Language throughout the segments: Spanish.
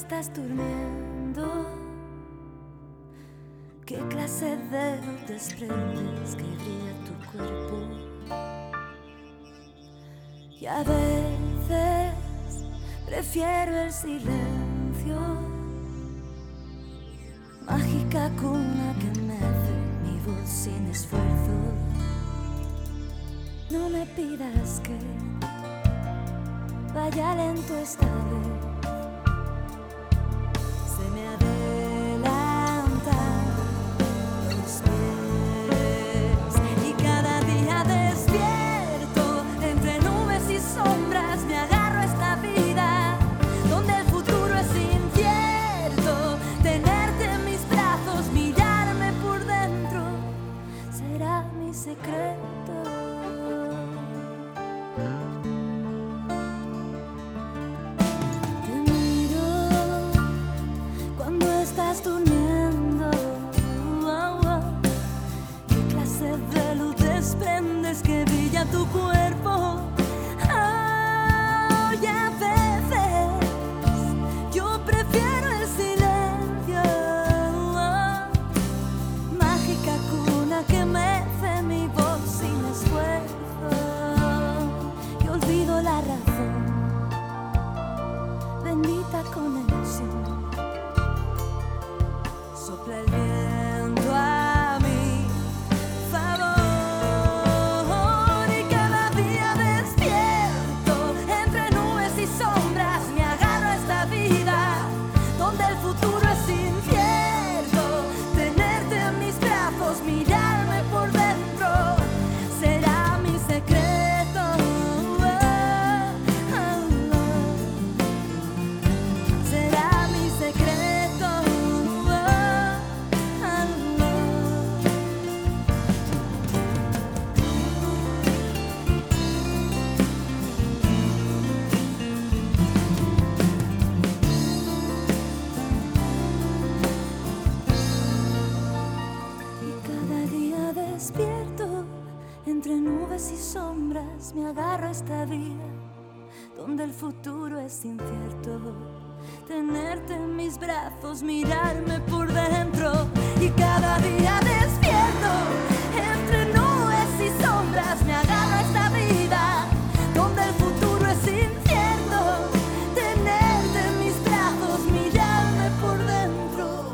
estás durmiendo, ¿qué clase de luz desprendes que brilla tu cuerpo? Y a veces prefiero el silencio, mágica cuna que mece mi voz sin esfuerzo. No me pidas que vaya lento esta vez, se me adelantan los pies y cada día despierto entre nubes y sombras. Me agarro a esta vida donde el futuro es incierto. Tenerte en mis brazos, mirarme por dentro, será mi secreto. Estás durmiendo, ¿qué clase de luz desprendes que brilla tu cuerpo? Y a veces yo prefiero el silencio, mágica cuna que mece mi voz sin esfuerzo. Y olvido la razón, bendita conexión. Sopla el viento a mi favor y cada día despierto entre nubes y sombras. Me agarro a esta vida donde el futuro es incierto. Tenerte en mis brazos, mirarme por dentro, será mi secreto. Será mi secreto. Despierto entre nubes y sombras, me agarro a esta vida donde el futuro es incierto. Tenerte en mis brazos, mirarme por dentro y cada día despierto entre nubes y sombras, me agarro a esta vida donde el futuro es incierto. Tenerte en mis brazos, mirarme por dentro,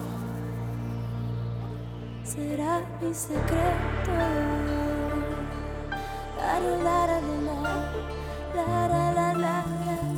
será mi secreto. La la la la la la la la la.